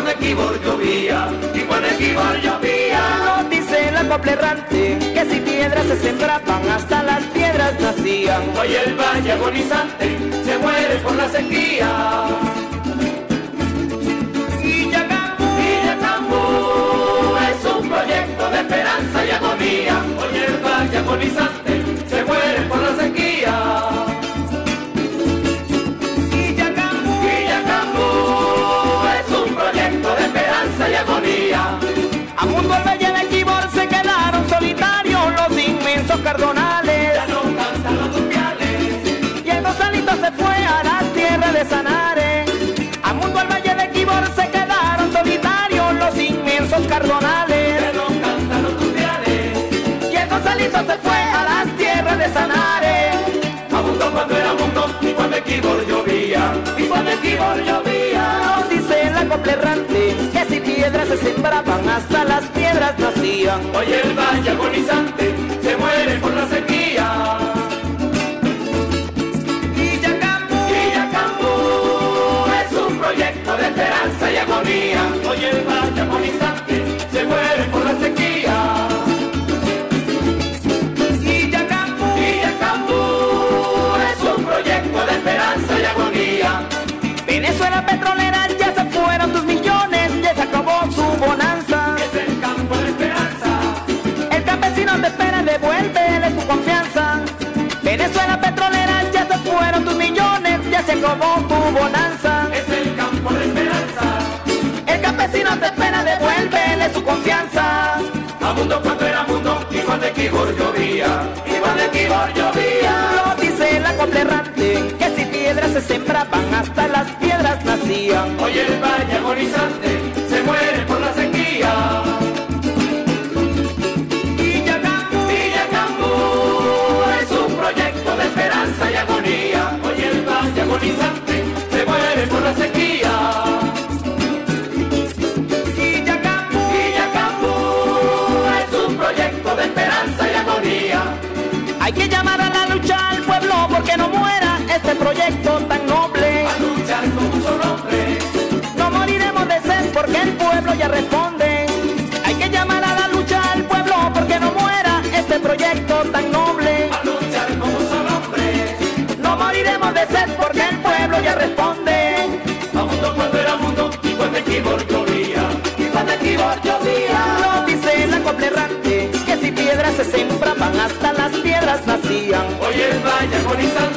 cuando Equibor llovía, y cuando Equibor llovía. Nos dice la copla errante que si piedras se sembraban hasta las piedras nacían. Hoy el valle agonizante se muere por la sequía. Illacambú es un proyecto de esperanza y agonía. Hoy el valle agonizante se muere por la sequía. Illacambú es un proyecto de esperanza y agonía. A mundo al valle de Equibor se quedaron solitarios los inmensos cardonales. Ya no cantan los dupiales. Y el Gonzalito se fue a las tierras de Sanare. A mundo al valle de Equibor se quedaron solitarios los inmensos cardonales. Ya no cantan los dupiales. Y el Gonzalito se fue a las tierras de Sanare. A mundo cuando era mundo y cuando Equibor llovía, y cuando Equibor llovía. Nos dice la copla errante que si piedras se sembraban hasta las piedras nacían. Hoy el valle agonizante se muere por la sequía. Illacambú es un proyecto de esperanza y agonía. Hoy el valle agonizante se muere por la sequía. Illacambú es un proyecto de esperanza y agonía. Venezuela petrolera, ya se fueron tus millones, ya se acabó su bonanza. Es el campo de esperanza. El campesino te espera, devuélvele tu confianza. Venezuela petrolera, ya se fueron tus millones, ya se acabó tu bonanza. Es el campo de esperanza. El campesino te espera, devuélvele su confianza. A mundo cuando era mundo y cuando Equibor llovía, y cuando Equibor llovía. Lo dice la copla errante que si piedras se sembraban hasta las piedras nacían. Hoy el valle agonizante se muere por la sequía. Illacambú es un proyecto de esperanza y agonía. Hoy el valle agonizante se muere por la sequía. Illacambú es un proyecto de esperanza y agonía. Hay que llamar a la lucha al pueblo porque no muera este proyecto tan noble. A luchar con un solo hombre. No moriremos de sed porque el pueblo ya responde. Hay que llamar a la lucha al pueblo porque no muera este proyecto tan noble. A luchar con un solo hombre. No moriremos de sed porque el pueblo ya responde. A mundo cuando era mundo y cuando Equibor llovía, y cuando Equibor llovía. Lo dice la copla errante que si piedras se sembraban hasta las piedras nacían. Hoy el valle agonizante